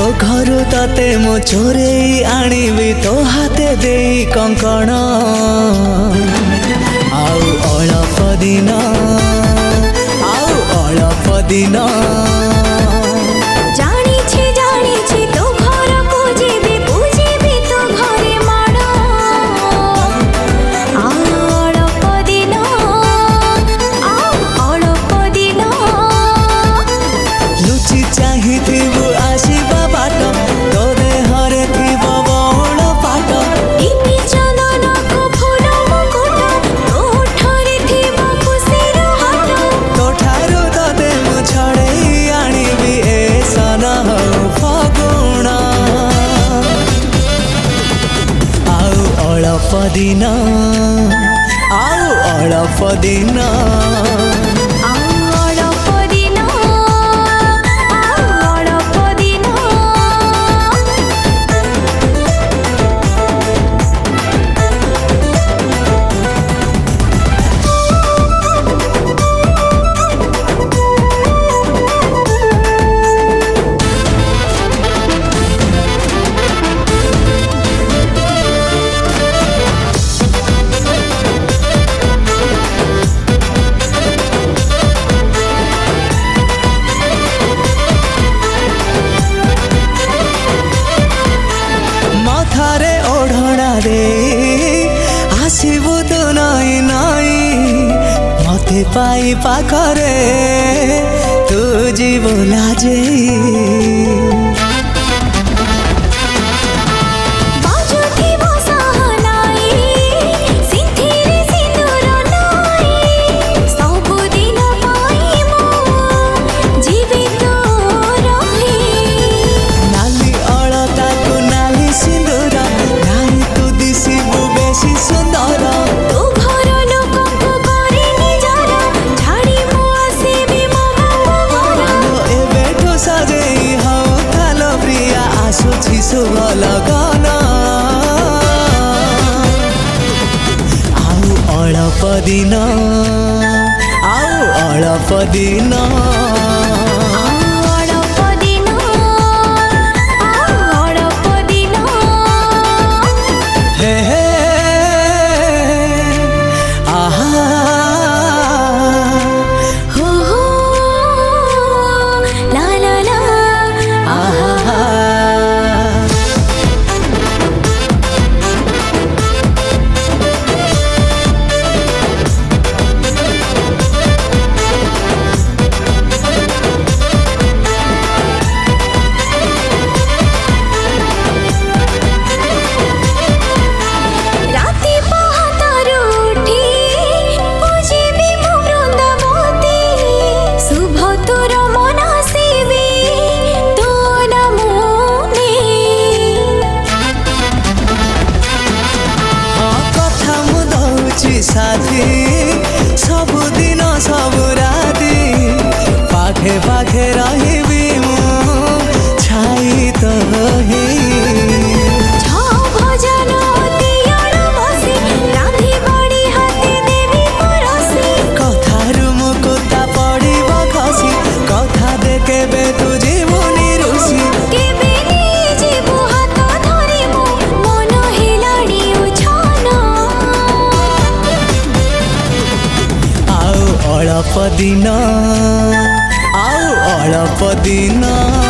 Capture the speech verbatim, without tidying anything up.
घर तते मो चोरे आनिबी तो हाथे दे कंकण आउ अल्प दिन आउ अल्प दिन अल्प दिन आउ अल्प दिन आसबू तो नाई नाई मते पाई पाखरे तू जीव लाजे लगन आउ अल्प दिन आउ अल्प दिन हे हे आहा हो हो ला ला ला आहा साथी सबु दिन सबु राति पाखे पाखे रहिबी मु छाई तो ही भजन बसी राधि बड़ी हाथे देवी परसी कथारु मुकुता पड़िब खसी कथा दे केबे तू जीवनी रुसी केबे जीवु हाथ धरिबु मन हेलाड़ी उछान अल्प दिन आउ अल्प दिन।